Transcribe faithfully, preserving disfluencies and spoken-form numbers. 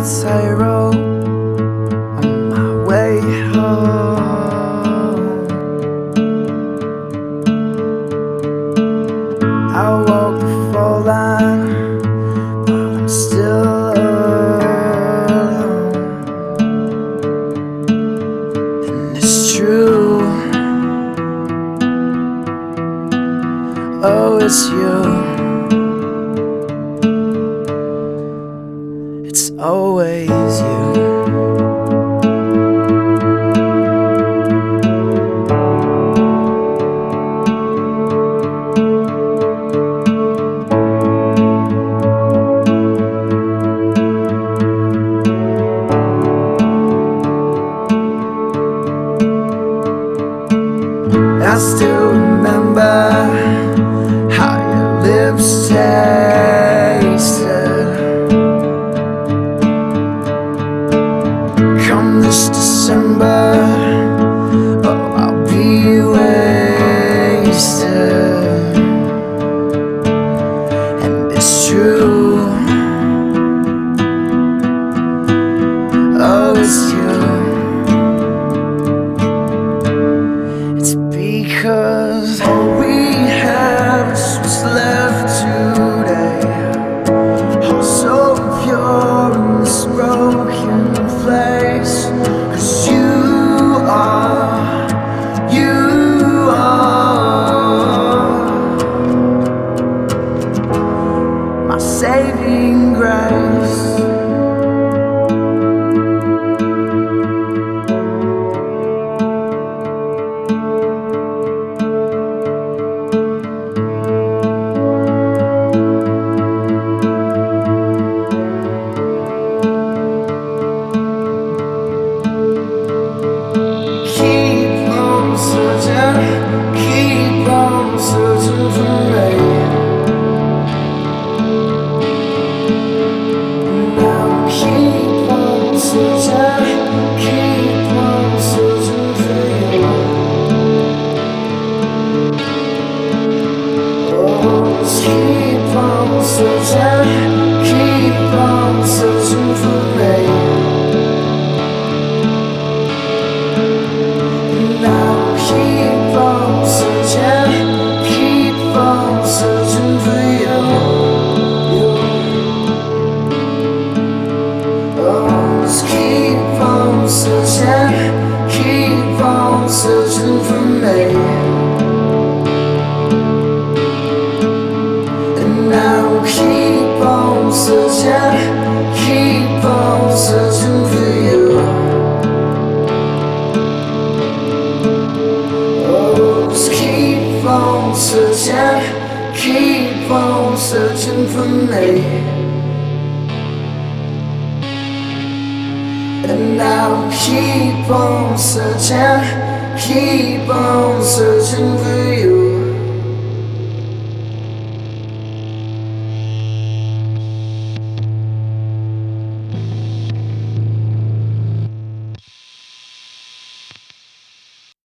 tightrope on my way home. I walk the fall line while I'm still alone, and it's true. Oh, it's you. It's always you. I still remember how your lips tasted. Come this December, oh, I'll be wasted. And it's true. Oh, it's you. It's because all we have is what's left today. Oh, so pure in this broken place. 'Cause you are, you are my saving grace. Keep on searching for me. Now keep on searching, keep on searching for you. Oh, just keep on searching, keep on searching for me. Now keep on searching, keep on searching for you, you. Oh, just keep on searching, keep on searching for me. And now keep on searching, keep on searching for you. Just keep on searching, keep on searching for me. And now keep on searching, keep on searching for you.